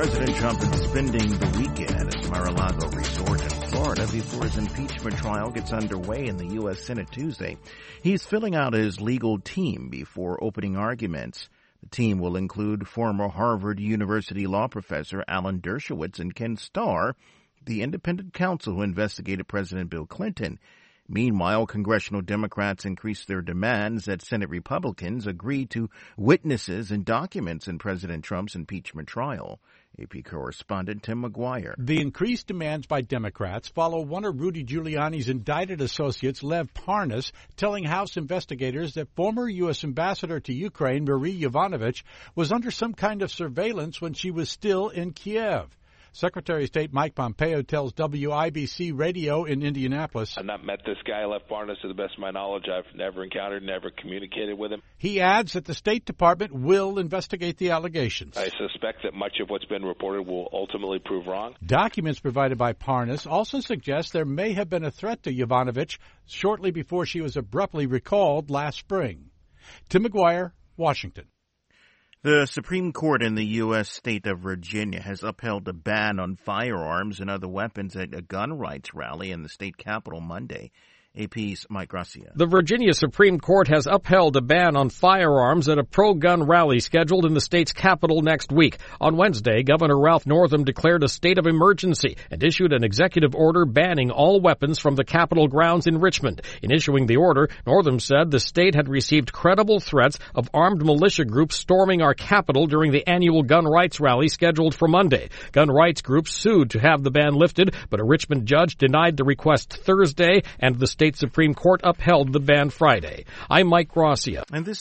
President Trump is spending the weekend at his Mar-a-Lago resort in Florida before his impeachment trial gets underway in the U.S. Senate Tuesday. He's filling out his legal team before opening arguments. The team will include former Harvard University law professor Alan Dershowitz and Ken Starr, the independent counsel who investigated President Bill Clinton. Meanwhile, congressional Democrats increased their demands that Senate Republicans agree to witnesses and documents in President Trump's impeachment trial. AP correspondent Tim McGuire. The increased demands by Democrats follow one of Rudy Giuliani's indicted associates, Lev Parnas, telling House investigators that former U.S. ambassador to Ukraine, Marie Yovanovitch, was under some kind of surveillance when she was still in Kiev. Secretary of State Mike Pompeo tells WIBC Radio in Indianapolis, I've not met this guy, Lev Parnas, to the best of my knowledge. I've never encountered, never communicated with him. He adds that the State Department will investigate the allegations. I suspect that much of what's been reported will ultimately prove wrong. Documents provided by Parnas also suggest there may have been a threat to Yovanovitch shortly before she was abruptly recalled last spring. Tim McGuire, Washington. The Supreme Court in the U.S. state of Virginia has upheld a ban on firearms and other weapons at a gun rights rally in the state capitol Monday. AP's Mike Gracia. The Virginia Supreme Court has upheld a ban on firearms at a pro-gun rally scheduled in the state's capital next week. On Wednesday, Governor Ralph Northam declared a state of emergency and issued an executive order banning all weapons from the Capitol grounds in Richmond. In issuing the order, Northam said the state had received credible threats of armed militia groups storming our capital during the annual gun rights rally scheduled for Monday. Gun rights groups sued to have the ban lifted, but a Richmond judge denied the request Thursday, and the state Supreme Court upheld the ban Friday. I'm Mike Gracia. And this